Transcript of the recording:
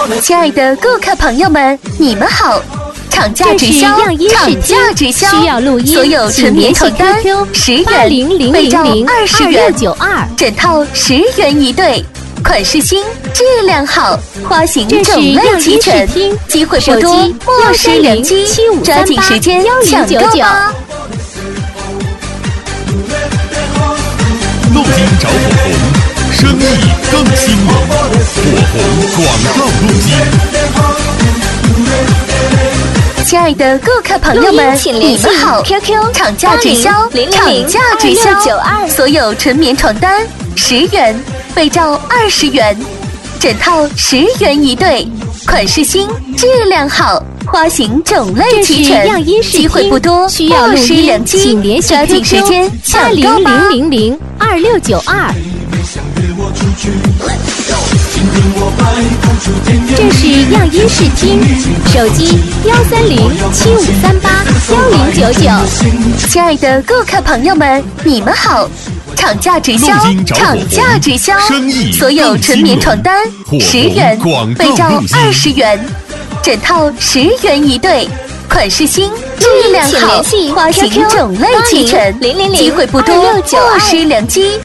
亲爱的顾客朋友们，你们好！厂家直销，厂家直销， 需要录音， 所有纯棉床单10元，被罩20元，整套10元一对，款式新，质量好，花型种类齐全，机会不多，莫失良机，抓紧时间抢购吧！ 路金找火红，生意更兴隆，火红广告路金。 亲爱的顾客朋友们，你们好！厂家直销，厂家直销，所有纯棉床单10元，被罩20元，整套10元一对，款式新，质量好，花型种类齐全，机会不多，莫失良机，抓紧时间抢购吧 ！2692。这是样音视听，手机13075381099。 亲爱的顾客朋友们，你们好！厂家直销，厂家直销，所有纯棉床单10元，被罩20元，整套10元一对，款式新，质量好，花型种类齐全，机会不多，莫失良机。